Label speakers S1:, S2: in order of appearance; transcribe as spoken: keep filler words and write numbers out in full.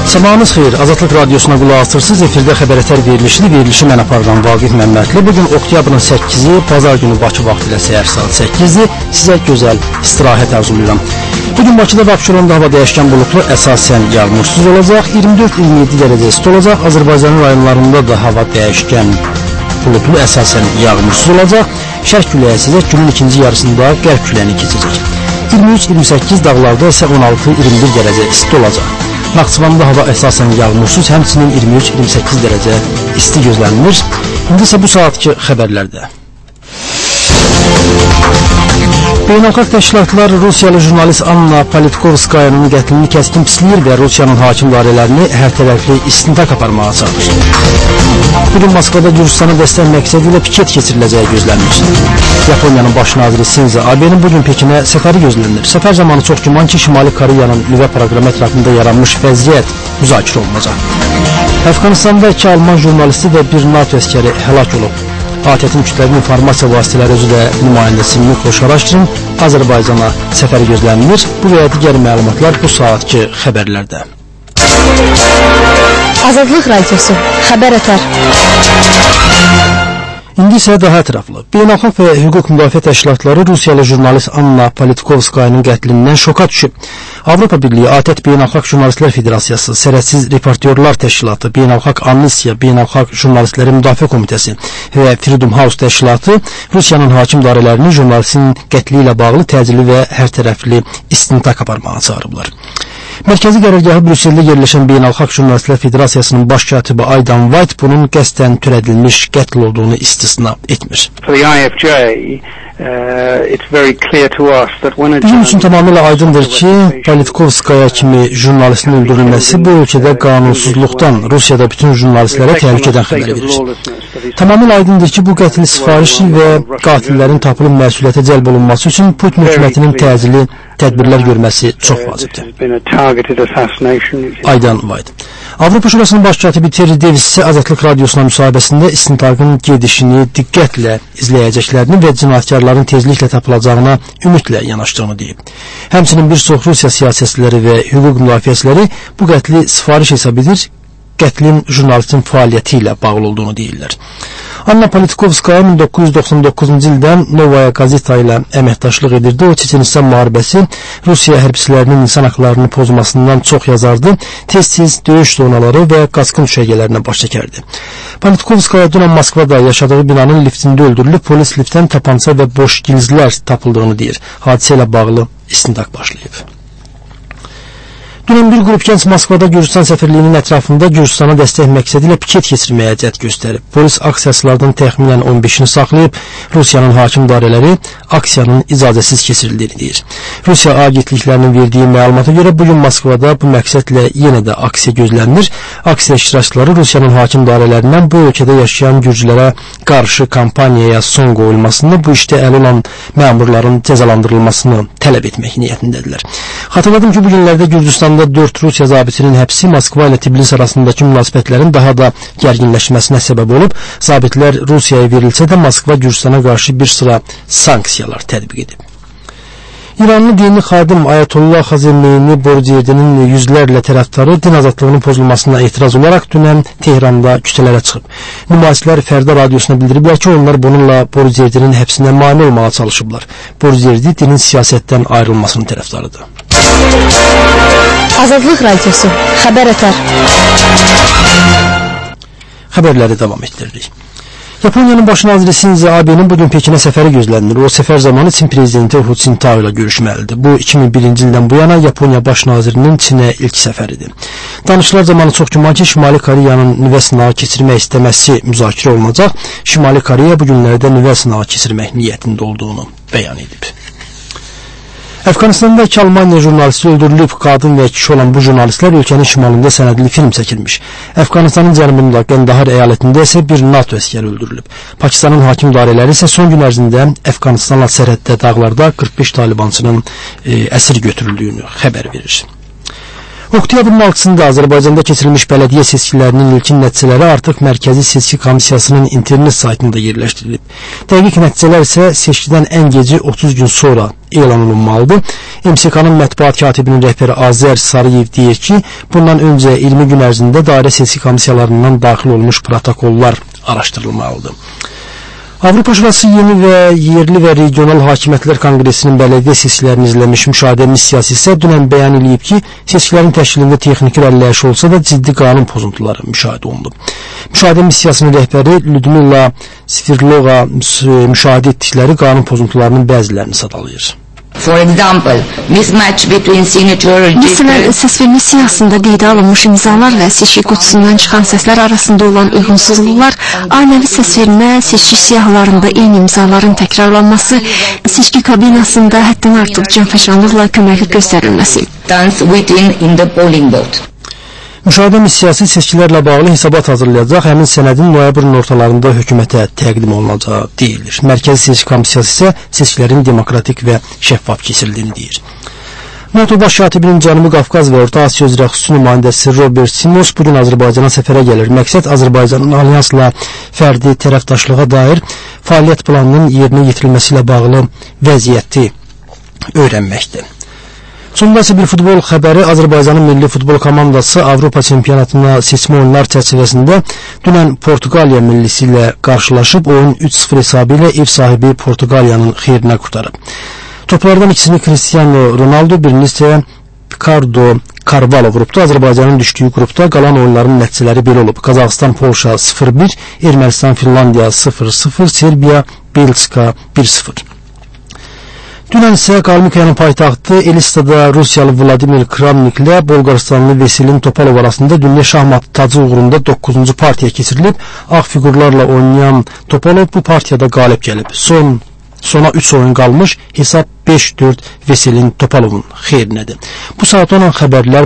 S1: Sabahınız xeyir, Azadlıq Radiosuna qulaq asırsınız. Efirdə xəbərətər verilişidir. Verilişi mən aparıram Vaqif Məmmədli. Bugün oktyabrın səkkizi, pazar günü Bakı vaxtı ilə səhər saat səkkizdir. Sizə gözəl istirahət arzulayıram. Bugün Bakıda və Abşeronda hava dəyişkən bulutlu, əsasən yağmursuz olacaq. iyirmi dörd iyirmi yeddi dərəcə isti olacaq. Azərbaycanın rayonlarında da hava dəyişkən bulutlu, əsasən yağmursuz olacaq. Şərq küləyi sizə günün ikinci yarısında qərb küləyini keçəcək. iyirmi üç iyirmi səkkiz dağlarda isə on altı iyirmi bir dərəcə isti olacaq. Naxçıvanda hava əsasən yağmursuz, həmçinin iyirmi üç iyirmi səkkiz dərəcə isti gözlənilir. İndi isə bu saatki xəbərlərdə. Beynəlxalq təşkilatlar Rusiyalı jurnalist Anna Politkovskayanın qətlini kəskin pisləyir və Rusiyanın hakim dairələrini hərtərəfli istintaq aparmağa çağırır. Bugün Moskvada Gürcüstana dəstək məqsədi ilə piket keçiriləcəyi gözlənilir. Yaponiyanın baş naziri Sinzo Abe'nin bugün Pekinə səfəri gözlənilir. Səfər zamanı çox güman ki, Şimali Koreyanın nüvə proqramı ətrafında yaranmış vəziyyət müzakirə olunacaq. Əfqanistanda iki Alman jurnalisti və bir NATO əskəri həlak olub. A T Ə-in kütləvi informasiya vasitələri özü də nümayəndəsi Miklo Şaraşkirin Azərbaycana səfəri gözlənilir. Bu və ya digər məlumatlar bu saatki xəbərlərdə.
S2: Azadlıq Radiosu, xəbər ətər.
S1: İndi isə daha ətraflı. Beynəlxalq və hüquq müdafiə təşkilatları Rusiyalı jurnalist Anna Politkovskayanın qətlindən şoka düşüb. Avropa Birliyi, A T Ə Beynəlxalq Jurnalistlər Federasiyası, Sərhədsiz Reportyorlar Təşkilatı, Beynəlxalq Amnistiya, Beynəlxalq Jurnalistlərin Müdafiə Komitəsi və Freedom House Təşkilatı Rusiyanın hakim dairələrini jurnalistin qətli ilə bağlı təcili və hərtərəfli istintaq aparmağa çağırıblar. Mərkəzi qərargahı Brüsseldə yerləşən Beynəlxalq Jurnalistlər Federasiyasının baş katibi Aidan White bunun qəsdən törədilmiş qətl olduğunu istisna etmir. Bizim üçün tamamilə aydındır ki, Politkovskaya kimi jurnalistin öldürülməsi bu ölkədə qanunsuzluqdan, Rusiyada bütün jurnalistlərə təhlükədən xəbər verir. Tamamilə aydındır ki, bu qətli sifarişi və qatillərin tapılıb məsuliyyətə cəlb olunması üçün Putin hökumətinin təcili tədbirlər görməsi çox vacibdir. Aidan White. Avropa Şurasının baş katibi Terry Davis isə Azadlıq Radiosuna müsahibəsində istintaqın gedişini diqqətlə izləyəcəklərini və cinayətkarların tezliklə tapılacağına ümidlə yanaşdığını deyib. Həmçinin bir çox Rusiya siyasətçiləri və hüquq müdafiəçiləri bu qətli sifariş hesab edir, qətlin jurnalistin fəaliyyəti ilə bağlı olduğunu deyirlər. Anna Politkovskaya min doqquz yüz doxsan doqquzuncu ildən Novaya Gazeta ilə əməkdaşlıq edirdi. O, Çeçenistan müharibəsi Rusiya hərbçilərinin insan haqlarını pozmasından çox yazardı, tez-tez döyüş zonaları və qaçqın düşərgələrinə baş çəkərdi. Politkovskaya dünən Moskvada yaşadığı binanın liftində öldürülüb, polis liftdən tapança və boş gilzlər tapıldığını deyir. Hadisə ilə bağlı istintaq başlayıb. Dünən bir qrup gənc Moskvada Gürcüstan səfirliyinin ətrafında Gürcüstana dəstək məqsədi ilə piket keçirməyə cəhd göstərib. Polis aksiyasılardan təxminən on beşini saxlayıb, Rusiyanın hakim dairələri aksiyanın icazəsiz keçirildiyini deyir. Rusiya agentliklərinin verdiyi məlumata görə bugün Moskvada bu məqsədlə yenə də aksiya gözlənilir. Aksiya iştirakçıları Rusiyanın hakim dairələrindən bu ölkədə yaşayan gürcülərə qarşı kampaniyaya son qoyulmasını, bu işdə əl olan məmurların cəzalandırılmasını tələb etmək niyyətindədirlər. Xatırladım ki, bu günlərdə Gürcüstan dörd Rusiya zabitinin həbsi Moskva ilə Tbilisi arasındakı münasibətlərin daha da gərginləşməsinə səbəb olub. Zabitlər Rusiyaya verilsə də Moskva Gürcüstana qarşı bir sıra sanksiyalar tətbiq edib. İranlı dini xadim Ayətullah Xazemeyni Borucerdinin yüzlərlə tərəfdarı din azadlığının pozulmasına etiraz olaraq dünən Tehranda küçələrə çıxıb. Nümayişçilər Fərda Radiosuna bildiriblər ki, onlar bununla Borucerdinin həbsinə mane olmağa çalışıblar. Borucerdi dinin siyasətdən ayrılmasının tərəfdarıdır.
S2: Azadlıq Radiosu, xəbər ətər.
S1: Xəbərləri davam etdiririk. Yaponiyanın baş naziri Sinzo Abe'nin bugün Pekinə səfəri gözlənilir. O səfər zamanı Çin prezidenti Hu Jintao ilə görüşməlidir. Bu iki min birinci ildən bu yana Yaponiya baş nazirinin Çinə ilk səfəridir. Danışıqlar zamanı çox güman ki, Şimali Koreyanın nüvə sınağı keçirmək istəməsi müzakirə olunacaq. Şimali Koreya bu günlərdə nüvə sınağı keçirmək niyyətində olduğunu bəyan edib. Əfqanistanda iki Almaniya jurnalisti öldürülüb. Qadın və kişi olan bu jurnalistlər ölkənin şimalında sənədli film çəkilmiş. Əfqanistanın cənubunda Qəndahar əyalətində isə bir NATO əskəri öldürülüb. Pakistanın hakim dairələri isə son gün ərzində Əfqanistanla sərhəddə dağlarda qırx beş talibançının e, əsir götürüldüyünü xəbər verir. Oktyabrın altısında Azərbaycanda keçirilmiş bələdiyyə seçkilərinin ilkin nəticələri artıq Mərkəzi Seçki Komissiyasının internet saytında yerləşdirilib. Dəqiq nəticələr isə seçkidən ən gecə otuz gün sonra elan olunmalıdır. M S K-nın mətbuat katibinin rəhbəri Azər Sarıyev deyir ki, bundan öncə iyirmi gün ərzində dairə seçki komissiyalarından daxil olmuş protokollar araşdırılmalıdır. Avropa Şurası yeni və yerli və regional hakimiyyətlər konqresinin bələdiyyə seçkilərini izləmiş müşahidə missiyası isə dünən bəyan edib ki, seçkilərin təşkilində texniki irəliləyiş olsa da ciddi qanun pozuntuları müşahidə olundu. Müşahidə missiyasının rəhbəri Lyudmila Svirlova müşahidə etdikləri qanun pozuntularının bəzilərini sadalayır.
S3: For example, mismatch between signature
S2: Məsələn,
S3: registers
S2: səsvermə siyahısında qeydə alınmış imzalar və seçki qutusundan çıxan səslər arasında olan uyğunsuzluqlar, ailəvi səsvermə, seçki siyahılarında eyni imzaların təkrarlanması, seçki kabinasında həddən artıq canfəşanlıqla köməklik göstərilməsi.
S3: dance within in the polling booth.
S1: Müşahidə missiyası seçkilərlə bağlı hesabat hazırlayacaq, həmin sənədin noyabrın ortalarında hökumətə təqdim olunacağı deyilir. Mərkəzi Seçki Komissiyası isə seçkilərin demokratik və şəffaf keçirildiyini deyir. NATO baş katibinin Cənubi Qafqaz və Orta Asiya üzrə xüsusi nümayəndəsi Robert Simos bugün Azərbaycana səfərə gəlir. Məqsəd Azərbaycanın alyansla fərdi tərəfdaşlığa dair fəaliyyət planının yerinə yetirilməsi ilə bağlı vəziyyəti öyrənməkdir. Sonunda isə bir futbol xəbəri. Azərbaycanın milli futbol komandası Avropa çempionatına seçmə oyunlar çərçivəsində dünən Portuqaliya millisi ilə qarşılaşıb, oyun üç sıfır hesabı ilə ev sahibi Portuqaliyanın xeyrinə qurtarıb. Toplardan ikisini Cristiano Ronaldo, birini isə Ricardo Carvalho vurubdu. Azərbaycanın düşdüyü qrupda qalan oyunların nəticələri belə olub. Qazaxıstan Polşa sıfır bir, Ermənistan Finlandiya sıfır sıfır, Serbiya Belçika bir sıfır. Dünən isə Qalmıkiyanın paytaxtı Elista'da Rusiyalı Vladimir Kramnik ilə Bolqaristanlı Veselin Topalov arasında dünya şahmat tacı uğrunda doqquzuncu partiya keçirilib. Ağ figurlarla oynayan Topalov bu partiyada qalib gəlib. Son Sona üç oyun qalmış, hesab beş dörd Veselin Topalovun xeyrinədir. Bu saat olan xəbərlər